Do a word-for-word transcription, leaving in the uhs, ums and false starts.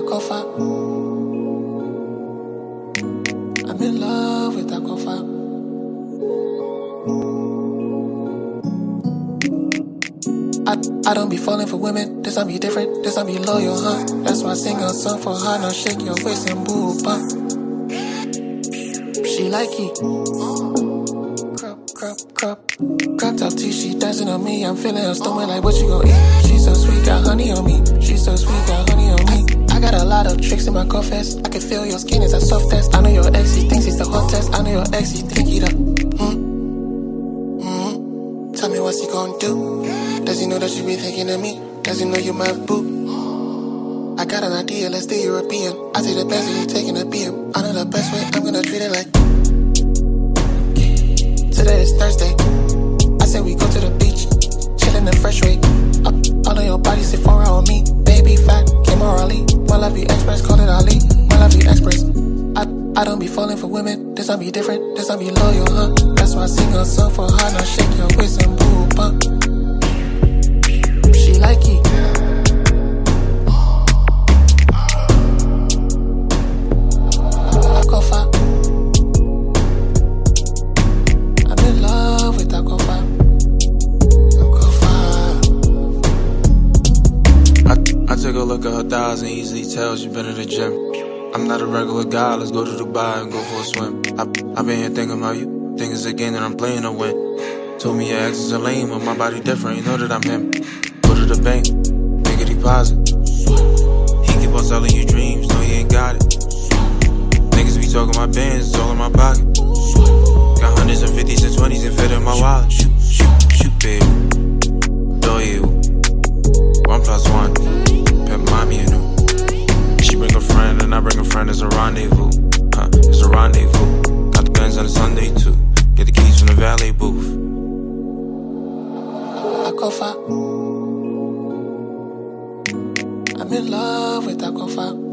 Aquafa. I'm in love with Aquafa. I, I don't be falling for women, this I be different, this I be loyal, huh? That's why I sing a song for her, now shake your waist and boo bump. She like it. Crop, crop, crop. Crop top T, she dancing on me, I'm feeling her stomach like what you gon' eat. She so sweet, got honey on me. She so sweet, got honey on me. I got a lot of tricks in my confess. I can feel your skin is a soft test. I know your ex, he thinks he's the hot test. I know your ex, he think he the hmm? Hmm? Tell me what's he gon' do? Does he know that you be thinking of me? Does he know you my boo? I got an idea, let's do European. I take the best and you taking a B M. I know the best way, I'm gonna treat it like. Today is Thursday. I said we go to the beach, chillin' the fresh way. Up, all of your body say four on me. Baby fat, came orally. My love you express, call it Ali. My love you express. I, I don't be falling for women. This I be different, this I be loyal, huh? That's why I sing a song for her. Now shake your waist and boo bump. She like it. Aquafa. I'm in love with Aquafa. Aquafa. I, I take a look at her thighs and easily tell she been in the gym. I'm not a regular guy, let's go to Dubai and go for a swim. I, I been here thinking about you, think it's a game that I'm playing to win. Told me your ex is a lame, but my body different, you know that I'm him. Go to the bank, make a deposit. He keep on selling you dreams, no he ain't got it. Niggas be talking my bands, it's all in my pocket. Got hundreds and fifties and twenties and fit in my wallet. Shoot, shoot, shoot, baby. Do you? One plus one, pimp mommy, you know. She bring a friend and I bring a friend, it's a rendezvous. Huh, it's a rendezvous. Got the guns on a Sunday too. Get the keys from the valet booth. Aquafa. I'm in love with Aquafa.